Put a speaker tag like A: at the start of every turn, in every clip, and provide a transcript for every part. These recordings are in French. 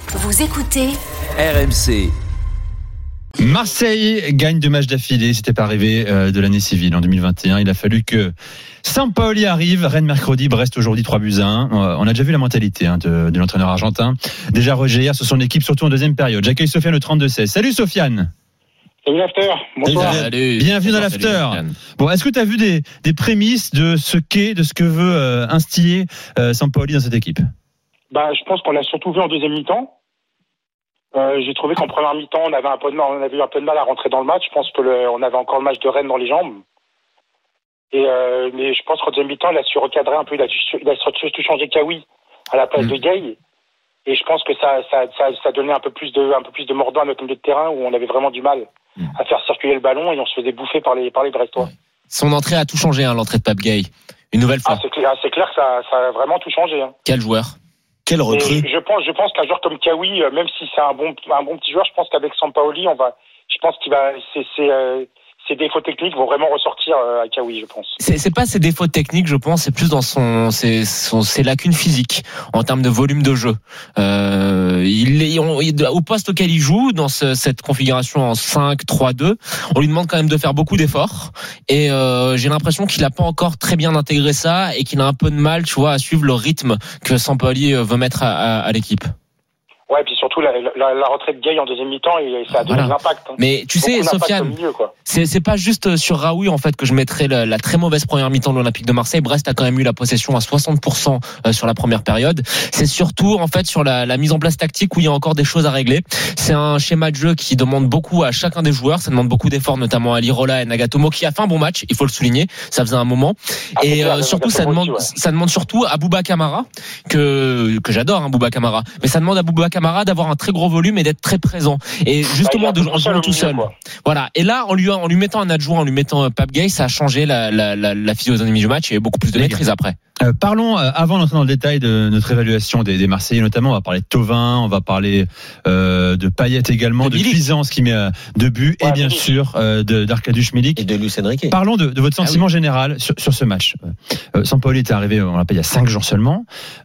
A: Vous écoutez
B: RMC.
C: Marseille gagne 2 matchs d'affilée, c'était pas arrivé de l'année civile en 2021. Il a fallu que Sampaoli arrive. Rennes mercredi, Brest aujourd'hui 3-1. On a déjà vu la mentalité de l'entraîneur argentin. Déjà Roger hier sur son équipe, surtout en deuxième période. J'accueille Sofiane au 32-16. Salut Sofiane.
D: Salut l'after, bonsoir.
C: Salut. Bienvenue dans l'after. Bon, est-ce que tu as vu des prémices de ce que veut instiller Sampaoli dans cette équipe?
D: Je pense qu'on l'a surtout vu en deuxième mi-temps. J'ai trouvé qu'en première mi-temps, on avait eu un peu de mal à rentrer dans le match. Je pense on avait encore le match de Rennes dans les jambes. Mais je pense qu'en deuxième mi-temps, il a su recadrer un peu. Il a surtout changé Kawi à la place de Gay. Et je pense que ça donnait un peu plus de mordant à notre milieu de terrain où on avait vraiment du mal à faire circuler le ballon et on se faisait bouffer par les Brestois.
E: Son entrée a tout changé, l'entrée de Pape Gay. Une nouvelle fois.
D: C'est clair que ça a vraiment tout changé.
E: Quel joueur?
F: Quelle recrue?
D: Je pense qu'un joueur comme Kawi, même si c'est un bon petit joueur, je pense qu'avec Sampaoli, ses défauts techniques vont vraiment ressortir à Kawi, je pense.
E: C'est pas ses défauts techniques, je pense, c'est plus dans ses lacunes physiques en termes de volume de jeu. Au poste auquel il joue, dans cette configuration en 5-3-2, on lui demande quand même de faire beaucoup d'efforts. Et j'ai l'impression qu'il a pas encore très bien intégré ça et qu'il a un peu de mal, tu vois, à suivre le rythme que Sampaoli veut mettre à l'équipe.
D: Ouais, puis surtout la retraite de Gay en deuxième mi-temps, ça a donné de l'impact.
E: Mais tu sais, Sofiane, c'est pas juste sur Raoui en fait que je mettrais la très mauvaise première mi-temps de l'Olympique de Marseille. Brest a quand même eu la possession à 60% sur la première période. C'est surtout en fait sur la mise en place tactique où il y a encore des choses à régler. C'est un schéma de jeu qui demande beaucoup à chacun des joueurs. Ça demande beaucoup d'efforts, notamment à Lirola et Nagatomo qui a fait un bon match. Il faut le souligner. Ça faisait un moment. Et surtout, ça demande surtout à Bouba Kamara que j'adore, Bouba Kamara. Mais ça demande à Bouba Kamara d'avoir un très gros volume et d'être très présent et justement de jouer tout seul. Voilà. Et là en lui mettant un adjoint, en lui mettant Pape Gay, ça a changé la physionomie du match et beaucoup plus de maîtrise après.
C: Parlons avant d'entrer dans le détail de notre évaluation des Marseillais notamment. On va parler de Thauvin, on va parler de Payet également, de Cuisance qui met 2 buts et bien sûr d'Arkadiusz Milik
F: et de Luis Enrique.
C: Parlons de votre sentiment général sur ce match. Sampaoli est arrivé, on l'appelle il y a 5 jours seulement.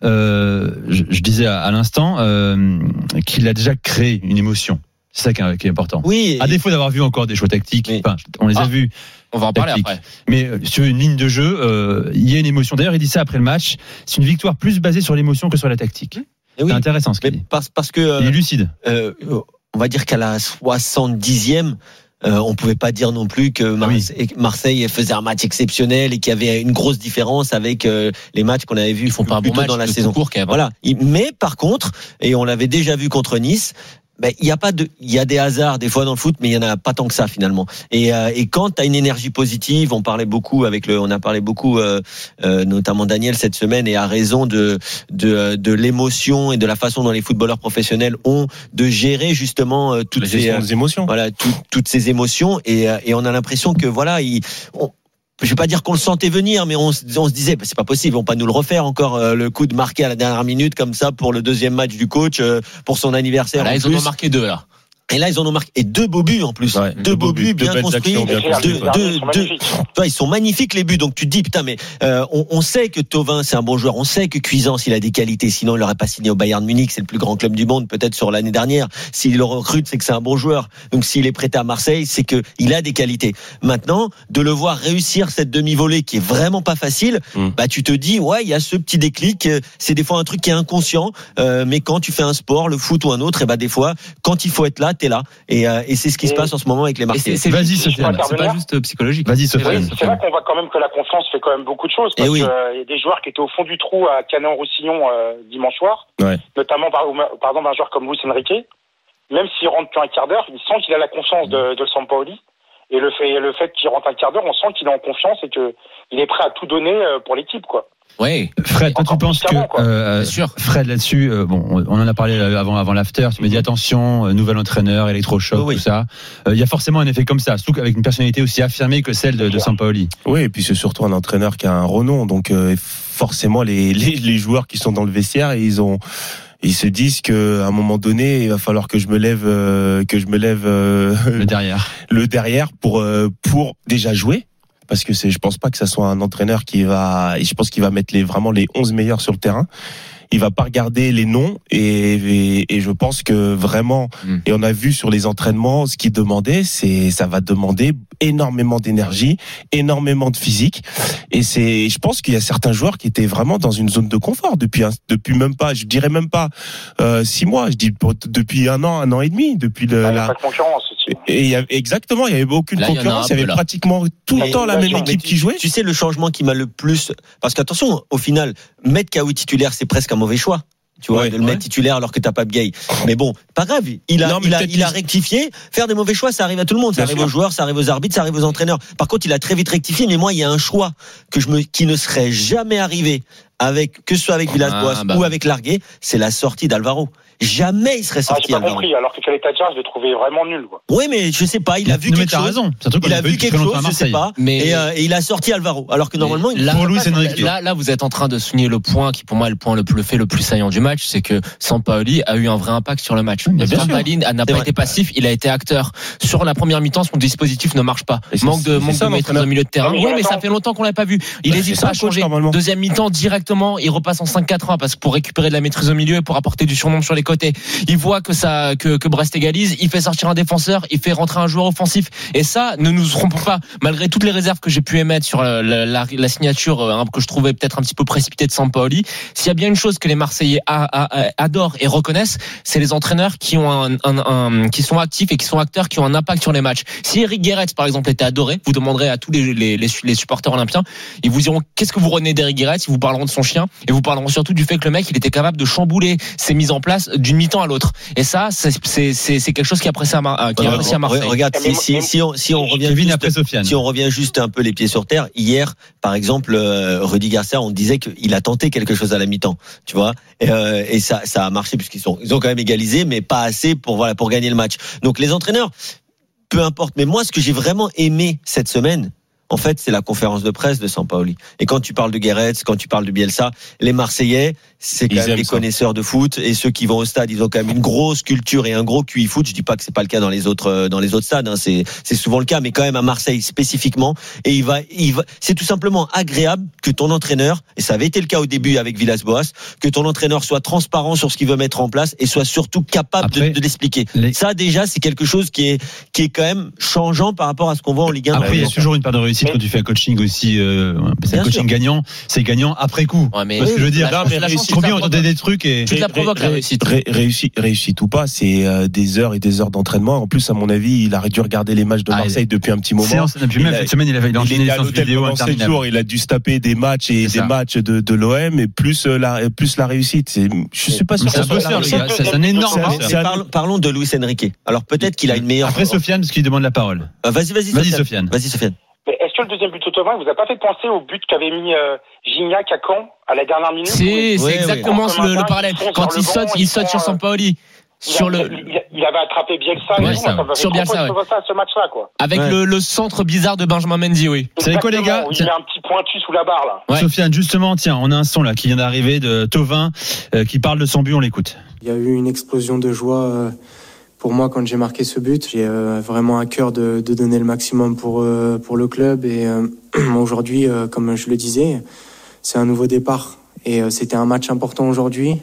C: Je disais à l'instant qu'il a déjà créé une émotion. C'est ça qui est important.
F: Oui.
C: À défaut d'avoir vu encore des choix tactiques, on les a vus.
E: On va en parler après.
C: Mais sur une ligne de jeu, il y a une émotion. D'ailleurs, il dit ça après le match. C'est une victoire plus basée sur l'émotion que sur la tactique. C'est intéressant ce qu'il dit.
F: Parce que
C: il est lucide.
F: On va dire qu'à la 70e, on pouvait pas dire non plus que Marseille faisait un match exceptionnel et qu'il y avait une grosse différence avec les matchs qu'on avait vus.
E: Ils font pas un bon match
F: dans la saison. Voilà. Mais par contre, et on l'avait déjà vu contre Nice. Il y a des hasards des fois dans le foot, mais il y en a pas tant que ça finalement. Et quand t'as une énergie positive, on a parlé beaucoup notamment Daniel cette semaine et a raison de l'émotion et de la façon dont les footballeurs professionnels ont de gérer justement toutes ces
G: émotions.
F: Voilà, toutes ces émotions et on a l'impression que je vais pas dire qu'on le sentait venir, mais on se disait, c'est pas possible, ils vont pas nous le refaire encore, le coup de marquer à la dernière minute comme ça pour le deuxième match du coach, pour son anniversaire.
E: Là, ils en ont marqué 2 là.
F: Et là, ils en ont marqué 2 beaux buts en plus.
G: Ouais,
F: 2 beaux buts bien construits. Ils sont magnifiques les buts. Donc tu te dis putain, mais on sait que Thauvin c'est un bon joueur. On sait que Cuisance il a des qualités. Sinon il n'aurait pas signé au Bayern Munich. C'est le plus grand club du monde peut-être sur l'année dernière. S'il le recrute, c'est que c'est un bon joueur. Donc s'il est prêté à Marseille, c'est que il a des qualités. Maintenant, de le voir réussir cette demi-volée qui est vraiment pas facile, tu te dis il y a ce petit déclic. C'est des fois un truc qui est inconscient, mais quand tu fais un sport, le foot ou un autre, et des fois quand il faut être là, t'es là et c'est ce qui se passe en ce moment avec les Marseillais.
C: Vas-y Sofiane,
E: c'est pas juste psychologique.
C: Vas-y Sofiane.
D: C'est vrai qu'on voit quand même que la confiance fait quand même beaucoup de choses parce qu'il y a des joueurs qui étaient au fond du trou à Canet-en-Roussillon dimanche soir, notamment par exemple un joueur comme Luis Enrique. Même s'il rentre plus un quart d'heure, il sent qu'il a la confiance de Sampaoli et le fait qu'il rentre un quart d'heure, on sent qu'il est en confiance et qu'il est prêt à tout donner pour l'équipe quoi.
E: Oui.
C: Fred, toi tu penses que Fred là-dessus, on en a parlé avant l'after. Tu me dis attention, nouvel entraîneur, électrochoc, tout ça. Il y a forcément un effet comme ça, surtout avec une personnalité aussi affirmée que celle de Sampaoli.
G: Oui, et puis c'est surtout un entraîneur qui a un renom, donc forcément les joueurs qui sont dans le vestiaire, ils se disent qu'à un moment donné, il va falloir que je me lève le derrière pour déjà jouer. Parce que je pense pas que ça soit un entraîneur je pense qu'il va mettre vraiment les 11 meilleurs sur le terrain. il va pas regarder les noms et je pense que vraiment, et on a vu sur les entraînements, ce qu'il demandait, ça va demander énormément d'énergie, énormément de physique, et je pense qu'il y a certains joueurs qui étaient vraiment dans une zone de confort depuis même pas, je dirais même pas 6 mois, je dis depuis un an et demi, depuis
D: il y a pas de concurrence aussi.
G: Et exactement, il y avait aucune concurrence, il y avait pratiquement tout le temps la même équipe qui jouait.
F: Tu sais le changement qui m'a le plus, parce qu'attention, au final, mettre Kaoui titulaire, c'est presque un mauvais choix. Tu vois, de le mettre titulaire alors que t'as pas Gay. Mais bon, pas grave. Il a rectifié. Faire des mauvais choix, ça arrive à tout le monde. Ça arrive aux joueurs, ça arrive aux arbitres, ça arrive aux entraîneurs. Par contre, il a très vite rectifié. Mais moi, il y a un choix qui ne serait jamais arrivé que ce soit avec Villas-Boas ou avec Larguet, c'est la sortie d'Alvaro. Jamais il serait sorti.
D: J'ai pas compris. Alors que Caleta-Car, je l'ai trouvé vraiment nul, quoi.
F: Oui, mais je sais pas. Il a vu quelque chose.
C: Raison.
F: Il a vu quelque chose, je sais pas. Mais et il a sorti Alvaro. Alors que normalement,
E: là, vous êtes en train de souligner le point qui, pour moi, est le point le plus saillant du match, c'est que Sampaoli a eu un vrai impact sur le match. Sampaoli n'a pas été passif, il a été acteur. Sur la première mi-temps, son dispositif ne marche pas. Manque de maîtrise au milieu de terrain. Oui, mais ça fait longtemps qu'on l'a pas vu. Il hésite pas à changer. Deuxième mi-temps, directement, il repasse en 5-4-1 parce que pour récupérer de la maîtrise au milieu et pour apporter du surnombre sur les côtés. Il voit que Brest égalise, il fait sortir un défenseur, il fait rentrer un joueur offensif. Et ça, ne nous trompons pas, malgré toutes les réserves que j'ai pu émettre sur la signature que je trouvais peut-être un petit peu précipitée de Sampaoli, s'il y a bien une chose que les Marseillais adorent et reconnaissent, c'est les entraîneurs qui ont qui sont actifs et qui sont acteurs, qui ont un impact sur les matchs. Si Eric Guéret, par exemple, était adoré, vous demanderez à tous les supporters olympiens, ils vous diront qu'est-ce que vous retenez d'Eric Guéret, ils vous parleront de son chien et vous parleront surtout du fait que le mec, il était capable de chambouler ses mises en place d'une mi-temps à l'autre. Et ça, c'est quelque chose qui apprécie à Marseille.
F: Regarde, si on revient juste un peu les pieds sur terre, hier, par exemple, Rudy Garcia, on disait qu'il a tenté quelque chose à la mi-temps, tu vois, et ça a marché puisqu'ils ont quand même égalisé, mais pas assez pour gagner le match. Donc les entraîneurs, peu importe. Mais moi, ce que j'ai vraiment aimé cette semaine, en fait, c'est la conférence de presse de Sampaoli. Et quand tu parles de Guéret, quand tu parles de Bielsa, les Marseillais, c'est quand même des connaisseurs de foot. Et ceux qui vont au stade, ils ont quand même une grosse culture et un gros QI foot. Je dis pas que c'est pas le cas dans les autres stades, hein. C'est souvent le cas, mais quand même à Marseille spécifiquement. Et c'est tout simplement agréable que ton entraîneur, et ça avait été le cas au début avec Villas-Boas, que ton entraîneur soit transparent sur ce qu'il veut mettre en place et soit surtout capable de l'expliquer. Ça, déjà, c'est quelque chose qui est quand même changeant par rapport à ce qu'on voit en Ligue 1.
C: Après, il y a toujours une part de réussite quand tu fais un coaching aussi, c'est un coaching gagnant, c'est gagnant après coup.
E: Ouais, mais
C: parce que je veux dire, trop bien entendre des trucs et
E: tu la provoques la réussite.
G: Réussite ou pas, c'est des heures et des heures d'entraînement. En plus, à mon avis, il a dû regarder les matchs de Marseille depuis un petit moment.
C: Puis même cette semaine, il a enchaîné les séances vidéo interminables.
G: Il a dû se taper des matchs et des matchs de l'OM et plus la réussite. Je suis pas sûr.
C: C'est un énorme.
F: Parlons de Luis Enrique. Alors peut-être qu'il a une meilleure.
C: Après Sofiane, parce qu'il demande la parole.
F: Vas-y Sofiane.
D: Mais est-ce que le deuxième but automate vous a pas fait penser au but qu'avait mis Gignac à Caen à la dernière minute?
E: C'est exactement le parallèle. Quand il saute sur Sampaoli.
D: Il avait attrapé Bielsa
E: sur Bielsa,
D: ce match-là, quoi.
E: Avec le centre bizarre de Benjamin Mendy, oui.
C: Vous savez quoi, les gars?
D: Il met un petit pointu sous la barre, là.
C: Ouais. Sofiane, justement, tiens, on a un son là qui vient d'arriver de Thauvin qui parle de son but, on l'écoute.
A: Il y a eu une explosion de joie pour moi quand j'ai marqué ce but. J'ai vraiment à cœur de donner le maximum pour le club et aujourd'hui, comme je le disais, c'est un nouveau départ et c'était un match important aujourd'hui.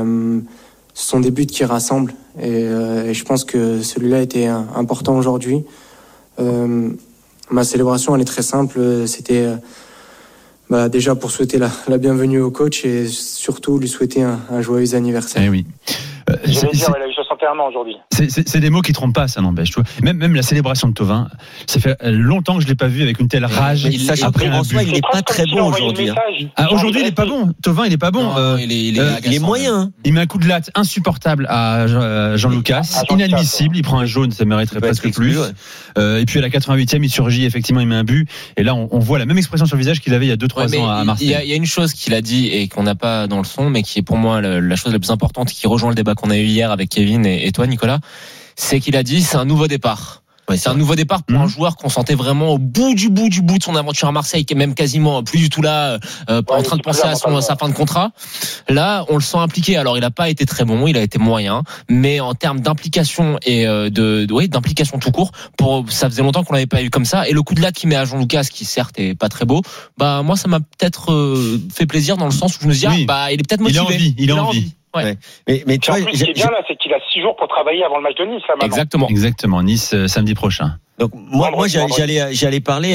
A: Ce sont des buts qui rassemblent et je pense que celui-là était important aujourd'hui. Ma célébration, elle est très simple. C'était déjà pour souhaiter la bienvenue au coach et surtout lui souhaiter un joyeux anniversaire.
C: Eh oui.
D: Je vais dire, il a eu 61 ans aujourd'hui.
C: C'est des mots qui trompent pas, ça n'empêche. Même la célébration de Thauvin, ça fait longtemps que je l'ai pas vu avec une telle rage.
F: Après, en soi, il n'est pas très bon aujourd'hui.
C: Aujourd'hui, il est pas bon. Thauvin, il est pas bon.
E: Non, il est
F: moyen.
C: Il met un coup de latte insupportable à Jean-Lucas, inadmissible. Il prend un jaune, ça mériterait presque plus. Et puis à la 88e, il surgit, effectivement, il met un but. Et là, on voit la même expression sur le visage qu'il avait il y a 2-3 ans à Marseille.
E: Il y a une chose qu'il a dit et qu'on n'a pas dans le son, mais qui est pour moi la chose la plus importante, qui rejoint le débat qu'on a eu hier avec Kevin et toi, Nicolas, c'est qu'il a dit c'est un nouveau départ. C'est un nouveau départ pour un joueur qu'on sentait vraiment au bout du bout de son aventure à Marseille, qui est même quasiment plus du tout là, en train de penser à sa fin de contrat. Là, on le sent impliqué. Alors, il n'a pas été très bon, il a été moyen, mais en termes d'implication et d'implication tout court, ça faisait longtemps qu'on l'avait pas eu comme ça. Et le coup de latte qu'il met à Jean Lucas, qui certes est pas très beau, moi ça m'a peut-être fait plaisir dans le sens où je me dis il est peut-être motivé.
C: Il a envie.
F: Ouais. Mais tu vois,
D: ce qui est bien là, c'est qu'il a 6 jours pour travailler avant le match de Nice. Là,
C: Exactement. Nice samedi prochain.
F: Donc moi j'allais parler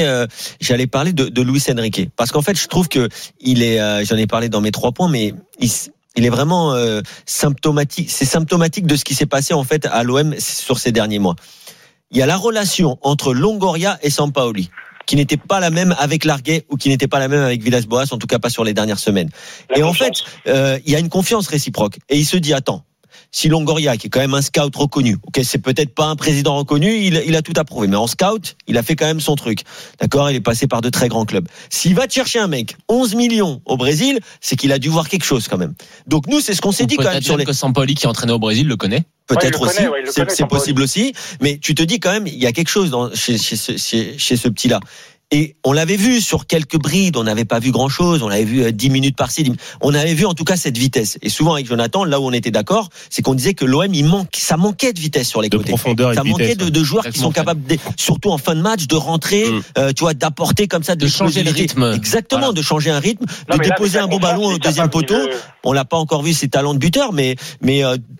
F: de Luis Enrique, parce qu'en fait je trouve que j'en ai parlé dans mes 3 points, mais il est vraiment symptomatique. C'est symptomatique de ce qui s'est passé en fait à l'OM sur ces derniers mois. Il y a la relation entre Longoria et Sampaoli, qui n'était pas la même avec Larguet ou qui n'était pas la même avec Villas-Boas, en tout cas pas sur les dernières semaines. En fait, il y a une confiance réciproque. Et il se dit, attends, si Longoria, qui est quand même un scout reconnu, c'est peut-être pas un président reconnu, il a tout approuvé, mais en scout, il a fait quand même son truc. D'accord, il est passé par de très grands clubs. S'il va te chercher un mec, 11 millions au Brésil, c'est qu'il a dû voir quelque chose quand même. Donc nous, c'est ce qu'on s'est dit quand même sur
E: que Sampaoli, qui est entraîné au Brésil, le connaît.
F: Peut-être aussi, c'est possible aussi, mais tu te dis quand même, il y a quelque chose chez ce petit-là. Et on l'avait vu sur quelques brides, on n'avait pas vu grand-chose, on l'avait vu 10 minutes par-ci, on avait vu en tout cas cette vitesse. Et souvent avec Jonathan, là où on était d'accord, c'est qu'on disait que l'OM, ça manquait de vitesse sur les côtés.
G: Profondeur,
F: ça manquait
G: vitesse,
F: de joueurs qui sont capables, surtout en fin de match, de rentrer, tu vois, d'apporter comme ça,
E: de changer le rythme.
F: Exactement, de changer un rythme, de déposer un bon ballon au deuxième poteau. On l'a pas encore vu ses talents de buteur, mais dès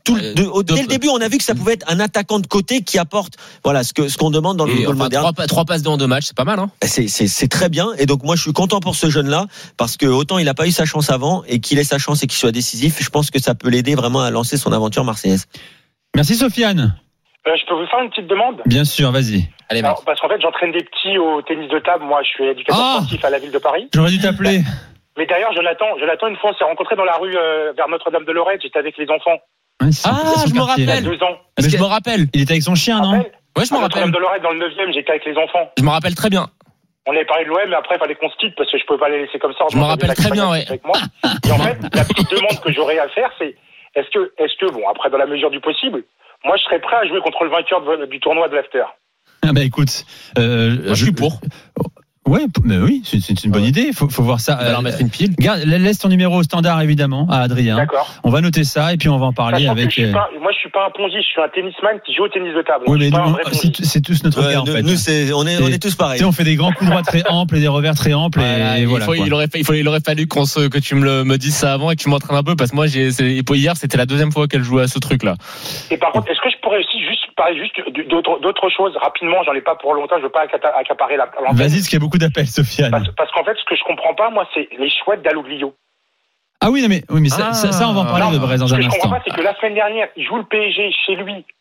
F: le début, on a vu que ça pouvait être un attaquant de côté qui apporte, voilà, ce qu'on demande dans le football moderne.
E: 3 passes en 2 matchs, c'est pas mal, hein.
F: C'est très bien, et donc moi je suis content pour ce jeune-là, parce que autant il n'a pas eu sa chance avant, et qu'il ait sa chance et qu'il soit décisif, je pense que ça peut l'aider vraiment à lancer son aventure marseillaise.
C: Merci Sofiane.
D: Je peux vous faire une petite demande ?
C: Bien sûr, vas-y.
D: Allez, parce qu'en fait j'entraîne des petits au tennis de table, moi je suis éducateur sportif à la ville de Paris.
C: J'aurais dû t'appeler.
D: Mais d'ailleurs Jonathan, une fois on s'est rencontrés dans la rue vers Notre-Dame-de-Lorette, j'étais avec les enfants.
E: Je me rappelle.
D: Il y a 2 ans.
E: Je me rappelle.
C: Il était avec son chien, non ?
E: Ouais, je me rappelle.
D: Notre-Dame-de-Lorette dans le 9e, j'étais avec les enfants.
E: Je me rappelle très bien.
D: On avait parlé de l'OM, mais après, il fallait qu'on se quitte parce que je pouvais pas les laisser comme ça.
E: Je me rappelle très bien, ouais.
D: Avec moi. Et en fait, la petite demande que j'aurais à faire, c'est, est-ce que, bon, après, dans la mesure du possible, moi, je serais prêt à jouer contre le vainqueur du tournoi de l'After.
C: Écoute,
E: moi, je suis pour.
C: Ouais, mais oui, c'est une bonne idée. Faut voir ça.
E: On va leur mettre une pile.
C: Laisse ton numéro au standard évidemment à Adrien.
D: D'accord.
C: On va noter ça et puis on va en parler avec.
D: Moi, je suis pas un pongiste, je suis un tennisman qui joue au tennis de table.
C: Oui, mais c'est tous notre cas en fait.
F: Nous, on est tous pareils.
C: On fait des grands coups droits très amples et des revers très amples et voilà.
E: Il aurait fallu que tu me dises ça avant et que tu m'entraînes un peu, parce que moi hier c'était la 2e fois qu'elle jouait à ce truc là.
D: Et par contre, est-ce que je pourrais aussi parler d'autres choses rapidement? J'en ai pas pour longtemps, je veux pas accaparer la.
C: Vas-y, parce qu'il y a beaucoup d'appels, Sofiane.
D: Parce qu'en fait, ce que je comprends pas, moi, c'est les choix de Dalloglio.
C: Ah oui, mais ça, on va en parler de Brest dans un instant.
D: Ce que je comprends pas, c'est que la semaine dernière, il joue le PSG chez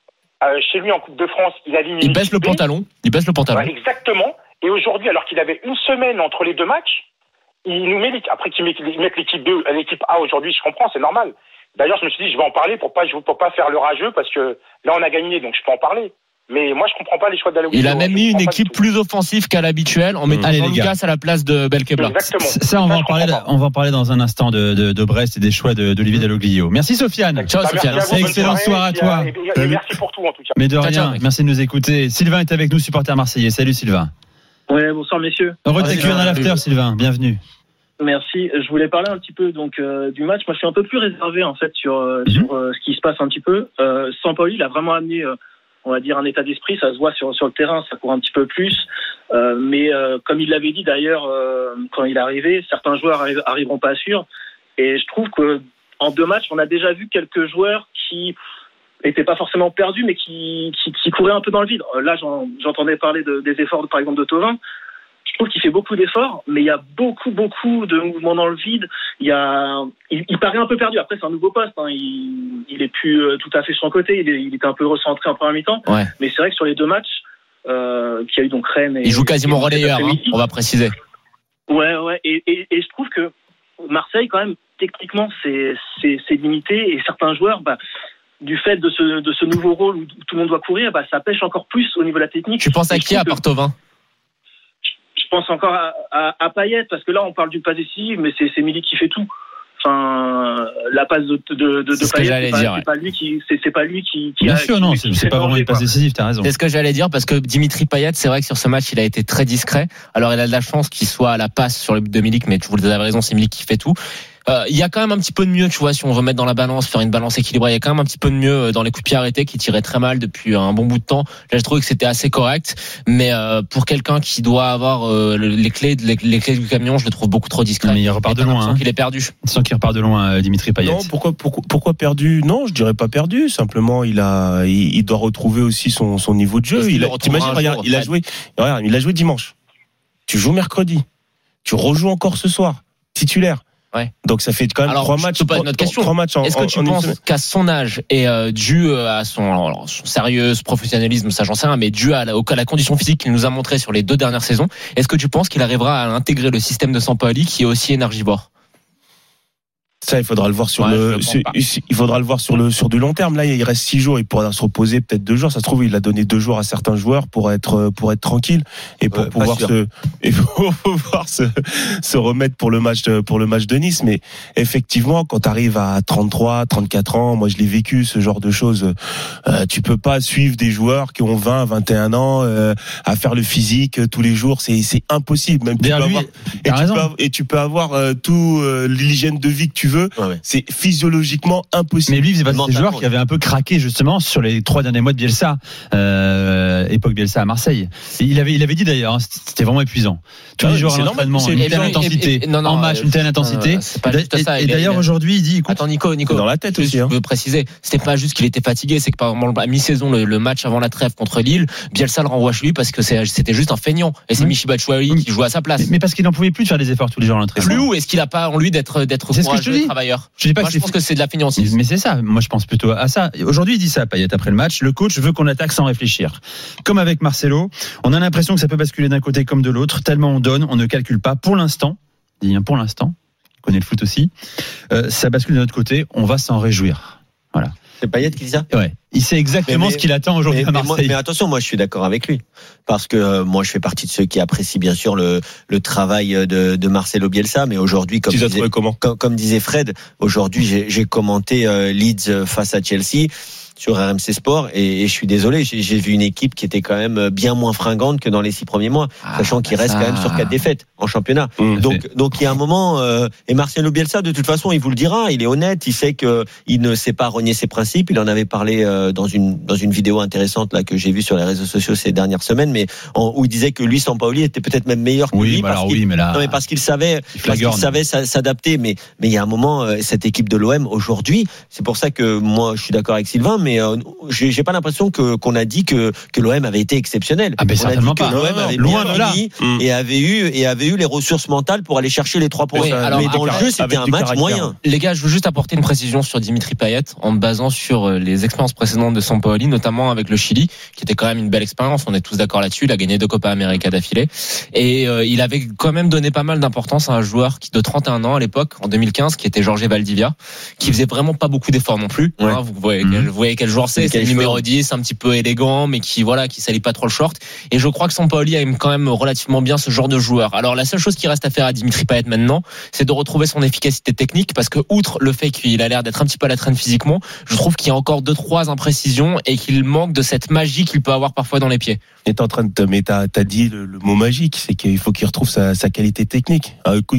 D: lui en Coupe de France,
E: il baisse le pantalon.
D: Ouais, exactement. Et aujourd'hui, alors qu'il avait une semaine entre les 2 matchs, il nous met après qu'il mette l'équipe 2, l'équipe A aujourd'hui, je comprends, c'est normal. D'ailleurs, je me suis dit, je vais en parler pour pas faire le rageux, parce que là, on a gagné, donc je peux en parler. Mais moi, je comprends pas les choix d'Alloglio.
E: Il a même mis une équipe plus offensive qu'à l'habituel en mettant Jean Lucas à la place de Belkebla.
D: Exactement.
C: Ça, on va en parler dans un instant de Brest et des choix d'Olivier Dalloglio. Merci Sofiane.
E: Ciao Sofiane.
C: Excellente soirée à toi.
D: Et merci pour tout en tout cas.
C: Mais de rien, merci de nous écouter. Sylvain est avec nous, supporter marseillais. Salut Sylvain.
B: Ouais, bonsoir messieurs.
C: Heureux de t'accueillir dans l'after, Sylvain. Bienvenue.
B: Merci. Je voulais parler un petit peu du match. Moi, je suis un peu plus réservé en fait sur ce qui se passe un petit peu. Sampaoli, il a vraiment amené, on va dire, un état d'esprit. Ça se voit sur le terrain, ça court un petit peu plus. Mais comme il l'avait dit d'ailleurs quand il est arrivé, certains joueurs arriveront pas sûrs. Et je trouve que en 2 matchs, on a déjà vu quelques joueurs qui n'étaient pas forcément perdus, mais qui couraient un peu dans le vide. Là, j'entendais parler des efforts, par exemple, de Thauvin. Je trouve qu'il fait beaucoup d'efforts, mais il y a beaucoup de mouvements dans le vide. Il paraît un peu perdu. Après, c'est un nouveau poste. Hein. Il est plus tout à fait sur son côté. Il était un peu recentré en première mi-temps.
E: Ouais.
B: Mais c'est vrai que sur les 2 matchs, qu'il y a eu donc Rennes.
E: Il joue quasiment relayeur, on va préciser.
B: Ouais. Et je trouve que Marseille, quand même, techniquement, c'est limité. Et certains joueurs, du fait de ce nouveau rôle où tout le monde doit courir, ça pêche encore plus au niveau de la technique.
E: Tu penses à qui à part Thauvin?
B: Je pense encore à Payet, parce que là on parle du pas décisif, mais c'est Milik qui fait tout. la passe de Payet, c'est pas lui qui
C: bien sûr, non, c'est pas vraiment une passe décisive, t'as raison.
E: C'est ce que j'allais dire, parce que Dimitri Payet, c'est vrai que sur ce match, il a été très discret. Alors, il a de la chance qu'il soit à la passe sur le but de Milik, mais vous avez raison, c'est Milik qui fait tout. Il y a quand même un petit peu de mieux, tu vois, si on veut mettre dans la balance, faire une balance équilibrée, il y a quand même un petit peu de mieux dans les coups de pied arrêtés qui tiraient très mal depuis un bon bout de temps. Là, je trouve que c'était assez correct, mais pour quelqu'un qui doit avoir les clés du camion, je le trouve beaucoup trop discret.
C: Mais il repart de loin.
E: Il est perdu.
C: Sans qu'il repart de loin, Dimitri Payet.
G: Non, pourquoi perdu? Non, je dirais pas perdu. Simplement, il doit retrouver aussi son niveau de jeu. T'imagines, regarde, il a joué dimanche. Tu joues mercredi. Tu rejoues encore ce soir. Titulaire.
E: Ouais.
G: Donc ça fait quand même 3 matchs.
E: Est-ce que tu penses qu'à son âge et dû à son sérieux, ce professionnalisme, ça j'en sais rien, mais dû à la condition physique qu'il nous a montré sur les 2 dernières saisons, est-ce que tu penses qu'il arrivera à intégrer le système de Sampaoli qui est aussi énergivore?
G: Ça, il faudra le voir sur du long terme. Là, il reste 6 jours. Il pourra se reposer peut-être 2 jours. Ça se trouve, il a donné 2 jours à certains joueurs pour être tranquille et pour pouvoir se remettre pour le match de Nice. Mais effectivement, quand tu arrives à 33, 34 ans, moi, je l'ai vécu, ce genre de choses. Tu peux pas suivre des joueurs qui ont 20, 21 ans, à faire le physique tous les jours. C'est impossible. Même tu peux avoir tout l'hygiène de vie que tu veux. Ouais. C'est physiologiquement impossible.
C: Mais lui, il faisait partie des joueurs qui avaient un peu craqué justement sur les 3 derniers mois de Bielsa, époque Bielsa à Marseille. Et il avait dit d'ailleurs, c'était vraiment épuisant. Tous les jours à l'entraînement, une telle intensité, en match, une telle intensité. Et d'ailleurs aujourd'hui, il dit, écoute,
E: attends Nico,
G: dans la tête aussi.
E: Je veux préciser, c'était pas juste qu'il était fatigué, c'est que par exemple à mi-saison, le match avant la trêve contre Lille, Bielsa le renvoie chez lui parce que c'était juste un feignant. Et c'est Michy Batshuayi qui joue à sa place.
C: Mais parce qu'il n'en pouvait plus de faire des efforts tous les jours à l'entraînement.
E: Plus où est-ce qu'il a pas en lui d'être courageux, travailleur? Je pense que c'est de la fainéantise.
C: Mais c'est ça. Moi, je pense plutôt à ça. Aujourd'hui, il dit ça, Payet, après le match. Le coach veut qu'on attaque sans réfléchir. Comme avec Marcelo, on a l'impression que ça peut basculer d'un côté comme de l'autre. Tellement on donne, on ne calcule pas. Pour l'instant, il connaît le foot aussi. Ça bascule de notre côté. On va s'en réjouir. Voilà.
F: C'est Payet qui dit ça?
C: Ouais. Il sait exactement ce qu'il attend aujourd'hui à Marseille.
F: Mais attention, moi je suis d'accord avec lui. Parce que moi je fais partie de ceux qui apprécient bien sûr le travail de Marcelo Bielsa. Mais aujourd'hui, comme disait Fred, aujourd'hui j'ai commenté Leeds face à Chelsea sur RMC Sport et je suis désolé, j'ai vu une équipe qui était quand même bien moins fringante que dans les 6 premiers mois, sachant qu'il reste quand même sur 4 défaites en championnat. Donc il y a un moment et Marcelo Bielsa de toute façon il vous le dira, il est honnête, il sait que il ne sait pas renier ses principes. Il en avait parlé dans une vidéo intéressante là que j'ai vue sur les réseaux sociaux ces dernières semaines, mais où il disait que lui Sampaoli était peut-être même meilleur que lui parce qu'il savait s'adapter. Mais il y a un moment cette équipe de l'OM aujourd'hui, c'est pour ça que moi je suis d'accord avec Sylvain. Mais j'ai pas l'impression qu'on a dit que l'OM avait été exceptionnel.
C: Ah ben certainement pas.
F: L'OM avait loin de là et avait eu les ressources mentales pour aller chercher les 3 points. Oui, mais dans le jeu, c'était un match moyen.
E: Les gars, je veux juste apporter une précision sur Dimitri Payet en me basant sur les expériences précédentes de Sampaoli, notamment avec le Chili, qui était quand même une belle expérience. On est tous d'accord là-dessus. Il a gagné 2 Copa América d'affilée et il avait quand même donné pas mal d'importance à un joueur de 31 ans à l'époque, en 2015, qui était Jorge Valdivia, qui faisait vraiment pas beaucoup d'efforts non plus. Ouais. Vous voyez quel joueur c'est le numéro 10, un petit peu élégant, mais qui salit pas trop le short. Et je crois que Sampaoli aime quand même relativement bien ce genre de joueur. Alors la seule chose qui reste à faire à Dimitri Payet maintenant, c'est de retrouver son efficacité technique, parce que outre le fait qu'il a l'air d'être un petit peu à la traîne physiquement, je trouve qu'il y a encore 2-3 imprécisions et qu'il manque de cette magie qu'il peut avoir parfois dans les pieds.
G: Et t'as dit le mot magique, c'est qu'il faut qu'il retrouve sa qualité technique.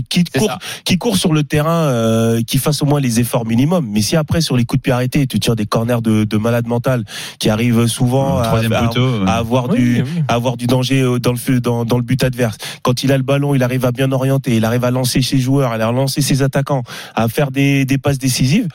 G: Qui court sur le terrain, qui fasse au moins les efforts minimum. Mais si après sur les coups de pied arrêtés, tu tires des corners de malade mental qui arrive souvent à avoir du danger dans le but adverse. Quand il a le ballon, il arrive à bien orienter, il arrive à lancer ses joueurs, à relancer ses attaquants, à faire des passes décisives.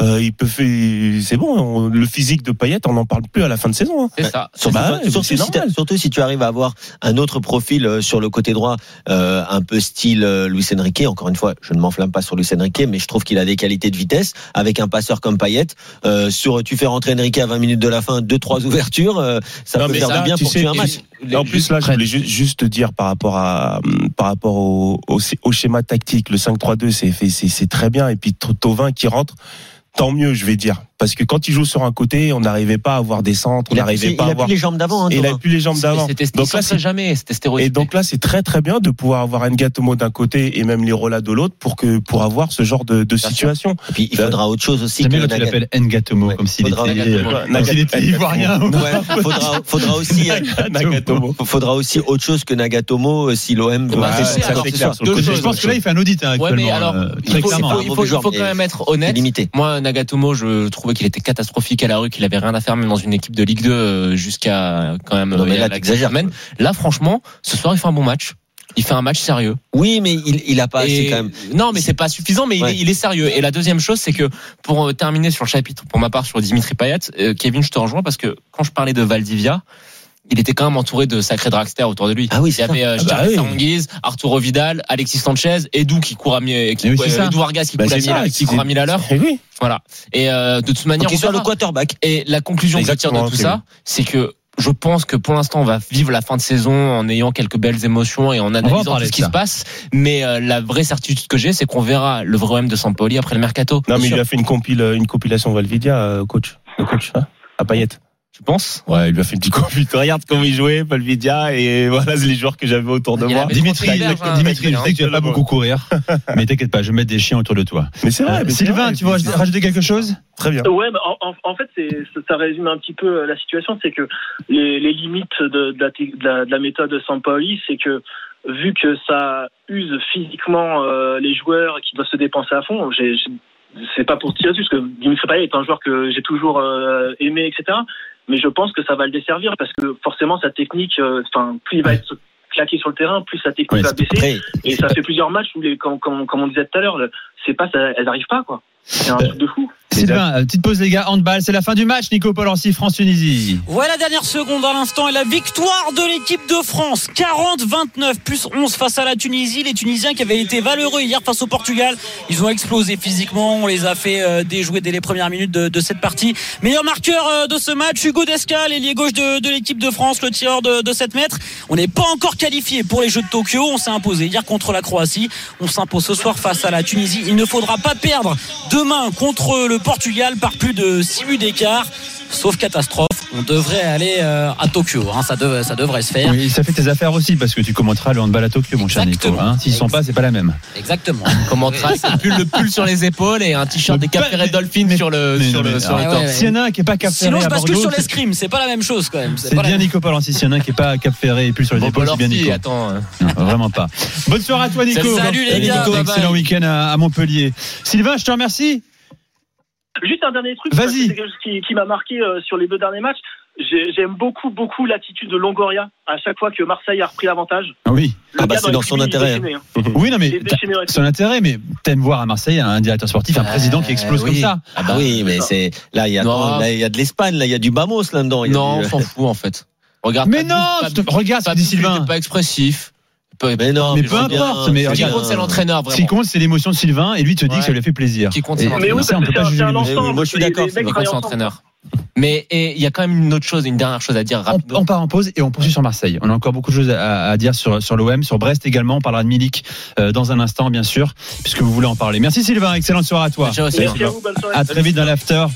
G: C'est bon. Le physique de Payet, on n'en parle plus à la fin de saison.
E: C'est ça.
F: Surtout si tu arrives à avoir un autre profil sur le côté droit, un peu style Luis Enrique. Encore une fois, je ne m'enflamme pas sur Luis Enrique, mais je trouve qu'il a des qualités de vitesse avec un passeur comme Payet. Tu fais rentrer Enrique à 20 minutes de la fin, 2-3 ouvertures, ça peut faire bien pour tuer un match.
G: En plus, là, je voulais juste te dire par rapport au schéma tactique, le 5-3-2, c'est très bien. Et puis Thauvin qui rentre, tant mieux, je vais dire. parce que quand il joue sur un côté, on n'arrivait pas à avoir des centres, on n'arrivait pas à avoir.
F: Il a plus les jambes d'avant.
G: Il a plus les jambes d'avant.
E: Donc là, c'est jamais. C'était stéroïde.
G: Et donc là, c'est très très bien de pouvoir avoir Ngatomo d'un côté et même Lirola de l'autre pour avoir ce genre de situation.
F: Et puis il faudra autre chose aussi.
C: J'aime bien que tu l'appelles Ngatomo comme s'il était ivoirien.
F: Faudra aussi Nagatomo. Faudra aussi autre chose que Nagatomo si l'OM veut.
C: Je pense que là, il fait un audit actuellement.
E: Ouais, mais alors, il faut quand même être honnête. Moi, Nagatomo, je trouvais qu'il était catastrophique à la rue, qu'il avait rien à faire même dans une équipe de Ligue 2 jusqu'à quand même.
F: Non, mais là, t'exagères.
E: Là, franchement, ce soir, il fait un bon match. Il fait un match sérieux.
F: Oui, mais il a pas assez quand même.
E: Non, mais c'est pas suffisant, mais il est sérieux. Et la deuxième chose, c'est que pour terminer sur le chapitre, pour ma part, sur Dimitri Payet, Kevin, je te rejoins parce que quand je parlais de Valdivia, il était quand même entouré de sacrés dragsters autour de lui.
F: Ah oui,
E: il y avait Saranguiz, Arturo Vidal, Alexis Sanchez, Edu qui court à Edu Vargas qui court à 1000 à l'heure.
F: Oui.
E: Voilà. Et de toute manière,
F: il soit le quarterback.
E: Et la conclusion que je tire de tout ça, c'est que je pense que pour l'instant, on va vivre la fin de saison en ayant quelques belles émotions et en analysant tout ce qui se passe. Mais la vraie certitude que j'ai, c'est qu'on verra le vrai OM de Sampaoli après le mercato.
G: Non, mais il a fait une compilation Valvidia, coach, à Payet.
E: Tu penses?
G: Ouais, il lui a fait une petite compil. Regarde comment il jouait, Valvidia, et voilà, c'est les joueurs que j'avais autour de moi.
C: Dimitri, je sais que tu vas pas beaucoup courir, mais t'inquiète pas, je vais mettre des chiens autour de toi.
G: Mais c'est vrai.
C: Sylvain, tu veux rajouter quelque chose?
G: Très bien.
B: Ouais, bah, en fait, ça résume un petit peu la situation, c'est que les limites de la méthode de Sampaoli, c'est que vu que ça use physiquement les joueurs qui doivent se dépenser à fond, c'est pas pour tirer dessus, parce que Dimitri Payet est un joueur que j'ai toujours aimé, etc. Mais je pense que ça va le desservir parce que forcément sa technique, plus il va être claqué sur le terrain, plus sa technique va baisser. Et ça fait plusieurs matchs où comme on disait tout à l'heure, elles n'arrivent pas, quoi. C'est un truc de fou.
C: Sylvain, petite pause les gars, handball, c'est la fin du match. Nico Paul-Orsi, France-Tunisie.
H: Voilà, dernière seconde à l'instant et la victoire de l'équipe de France, 40-29 plus 11 face à la Tunisie. Les Tunisiens qui avaient été valeureux hier face au Portugal, ils ont explosé physiquement, on les a fait déjouer dès les premières minutes de cette partie. Meilleur marqueur de ce match, Hugo Descal, ailier gauche de l'équipe de France, le tireur de 7 mètres. On n'est pas encore qualifié pour les Jeux de Tokyo, on s'est imposé hier contre la Croatie, on s'impose ce soir face à la Tunisie. Il ne faudra pas perdre demain contre le Portugal par plus de 6 buts d'écart. Sauf catastrophe, on devrait aller à Tokyo, ça devrait se faire.
C: Oui, ça fait tes affaires aussi parce que tu commenteras le handball à Tokyo, mon cher Nico. S'ils ne sont pas, c'est pas la même.
H: Exactement.
E: Commentera, c'est le pull sur les épaules et un t-shirt des Cap Ferret Dolphin sur le torse.
C: S'il y en a un qui est pas Cap Ferret,
H: sinon je bascule sur l'escrime, c'est pas la même chose quand même.
C: C'est bien Nico Paul. S'il y en a un qui est pas Cap Ferret et pull sur les épaules, c'est bien Nico.
E: Attends,
C: non, vraiment pas. Bonne soirée à toi Nico.
H: Salut les gars.
C: Excellent week-end à Montpellier. Sylvain, je te remercie.
B: Juste un dernier truc,
C: vas-y.
B: C'est quelque chose qui m'a marqué sur les 2 derniers matchs. J'aime beaucoup l'attitude de Longoria à chaque fois que Marseille a repris l'avantage.
C: Oui.
F: C'est dans son intérêt.
C: Oui, non, mais son intérêt, mais t'aimes voir à Marseille un directeur sportif, un président qui explose comme ça.
F: Oui, mais c'est là il y a de l'Espagne, là il y a du Bamos là-dedans.
E: Non, on s'en fout en fait. Regarde.
C: Mais non, regarde ce que dit Sylvain.
E: Pas expressif.
F: Mais non,
C: mais peu importe. Mais
E: ce qui compte, c'est l'entraîneur. Vraiment.
C: Ce qui compte, c'est l'émotion de Sylvain et lui te dit que ça lui a fait plaisir.
E: Qui compte,
B: c'est l'entraîneur. Mais oui,
C: on peut pas juger
B: l'émotion.
F: Moi, je suis d'accord.
E: C'est l'entraîneur. Mais il y a quand même une dernière chose à dire rapidement.
C: On part en pause et on poursuit sur Marseille. On a encore beaucoup de choses à dire sur l'OM, sur Brest également. On parlera de Milik dans un instant, bien sûr, puisque vous voulez en parler. Merci Sylvain, excellente soirée à toi.
B: Merci à vous, bonne soirée.
C: À très vite dans l'after.